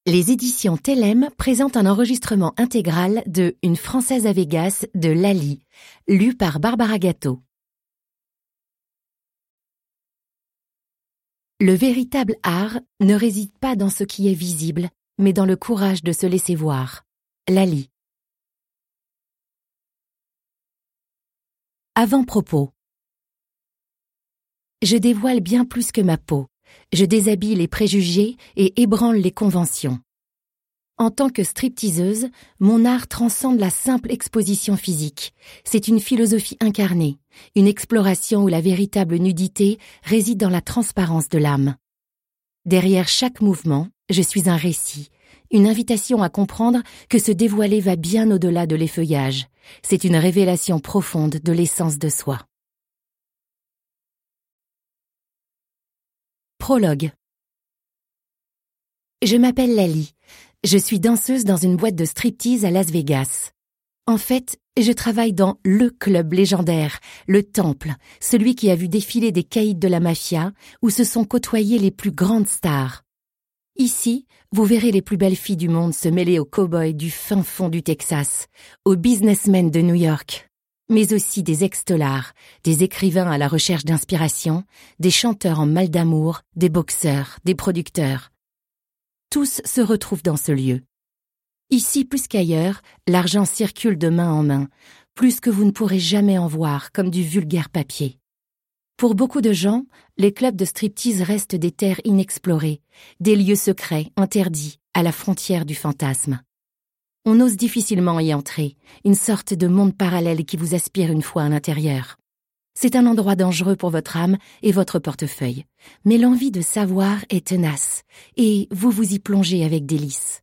Les éditions Tellem présentent un enregistrement intégral de Une Française à Vegas de Lali, lu par Barbara Gatto. Le véritable art ne réside pas dans ce qui est visible, mais dans le courage de se laisser voir. Lali. Avant-propos. Je dévoile bien plus que ma peau. Je déshabille les préjugés et ébranle les conventions. En tant que stripteaseuse, mon art transcende la simple exposition physique. C'est une philosophie incarnée, une exploration où la véritable nudité réside dans la transparence de l'âme. Derrière chaque mouvement, je suis un récit, une invitation à comprendre que se dévoiler va bien au-delà de l'effeuillage. C'est une révélation profonde de l'essence de soi. Prologue. Je m'appelle Lali. Je suis danseuse dans une boîte de striptease à Las Vegas. En fait, je travaille dans le club légendaire, le Temple, celui qui a vu défiler des caïds de la mafia, où se sont côtoyées les plus grandes stars. Ici, vous verrez les plus belles filles du monde se mêler aux cow-boys du fin fond du Texas, aux businessmen de New York, mais aussi des ex-stolars, des écrivains à la recherche d'inspiration, des chanteurs en mal d'amour, des boxeurs, des producteurs. Tous se retrouvent dans ce lieu. Ici, plus qu'ailleurs, l'argent circule de main en main, plus que vous ne pourrez jamais en voir, comme du vulgaire papier. Pour beaucoup de gens, les clubs de striptease restent des terres inexplorées, des lieux secrets, interdits, à la frontière du fantasme. On ose difficilement y entrer, une sorte de monde parallèle qui vous aspire une fois à l'intérieur. C'est un endroit dangereux pour votre âme et votre portefeuille, mais l'envie de savoir est tenace, et vous vous y plongez avec délice.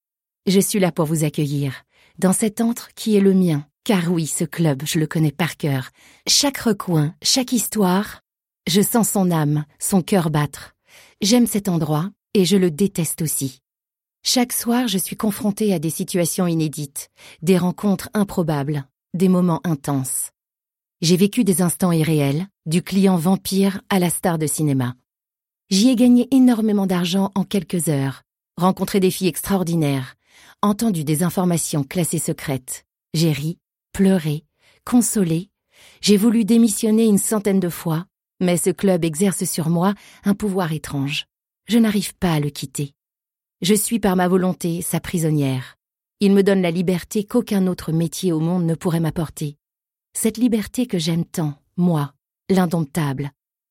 Je suis là pour vous accueillir, dans cet antre qui est le mien, car oui, ce club, je le connais par cœur. Chaque recoin, chaque histoire, je sens son âme, son cœur battre. J'aime cet endroit, et je le déteste aussi. Chaque soir, je suis confrontée à des situations inédites, des rencontres improbables, des moments intenses. J'ai vécu des instants irréels, du client vampire à la star de cinéma. J'y ai gagné énormément d'argent en quelques heures, rencontré des filles extraordinaires, entendu des informations classées secrètes. J'ai ri, pleuré, consolé. J'ai voulu démissionner une centaine de fois, mais ce club exerce sur moi un pouvoir étrange. Je n'arrive pas à le quitter. Je suis par ma volonté sa prisonnière. Il me donne la liberté qu'aucun autre métier au monde ne pourrait m'apporter. Cette liberté que j'aime tant, moi, l'indomptable.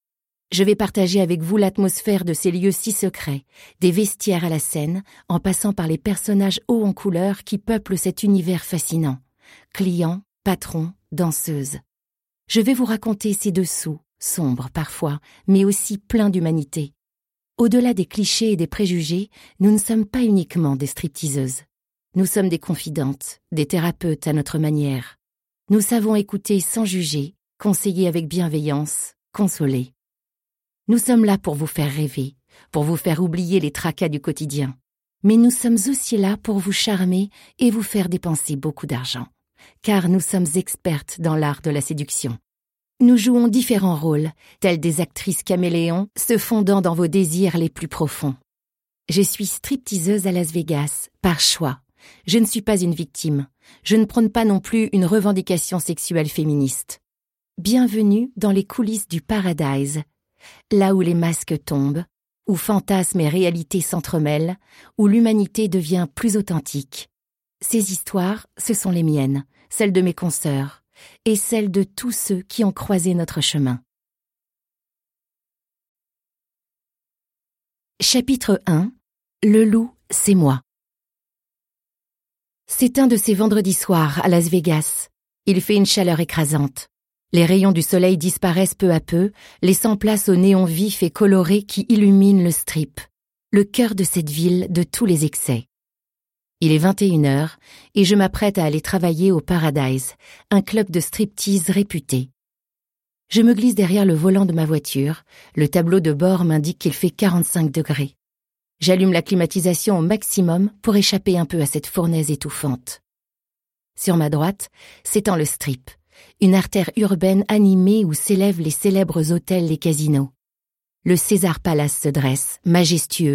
Je vais partager avec vous l'atmosphère de ces lieux si secrets, des vestiaires à la scène, en passant par les personnages hauts en couleur qui peuplent cet univers fascinant. Clients, patrons, danseuses. Je vais vous raconter ces dessous, sombres parfois, mais aussi pleins d'humanité. Au-delà des clichés et des préjugés, nous ne sommes pas uniquement des stripteaseuses. Nous sommes des confidentes, des thérapeutes à notre manière. Nous savons écouter sans juger, conseiller avec bienveillance, consoler. Nous sommes là pour vous faire rêver, pour vous faire oublier les tracas du quotidien. Mais nous sommes aussi là pour vous charmer et vous faire dépenser beaucoup d'argent. Car nous sommes expertes dans l'art de la séduction. Nous jouons différents rôles, tels des actrices caméléons, se fondant dans vos désirs les plus profonds. Je suis stripteaseuse à Las Vegas, par choix. Je ne suis pas une victime. Je ne prône pas non plus une revendication sexuelle féministe. Bienvenue dans les coulisses du Paradise, là où les masques tombent, où fantasmes et réalité s'entremêlent, où l'humanité devient plus authentique. Ces histoires, ce sont les miennes, celles de mes consoeurs, et celles de tous ceux qui ont croisé notre chemin. Chapitre 1. Le loup, c'est moi. C'est un de ces vendredis soirs à Las Vegas. Il fait une chaleur écrasante. Les rayons du soleil disparaissent peu à peu, laissant place aux néons vifs et colorés qui illuminent le Strip, le cœur de cette ville de tous les excès. Il est 21h et je m'apprête à aller travailler au Paradise, un club de striptease réputé. Je me glisse derrière le volant de ma voiture, le tableau de bord m'indique qu'il fait 45 degrés. J'allume la climatisation au maximum pour échapper un peu à cette fournaise étouffante. Sur ma droite, s'étend le Strip, une artère urbaine animée où s'élèvent les célèbres hôtels et casinos. Le César Palace se dresse, majestueux,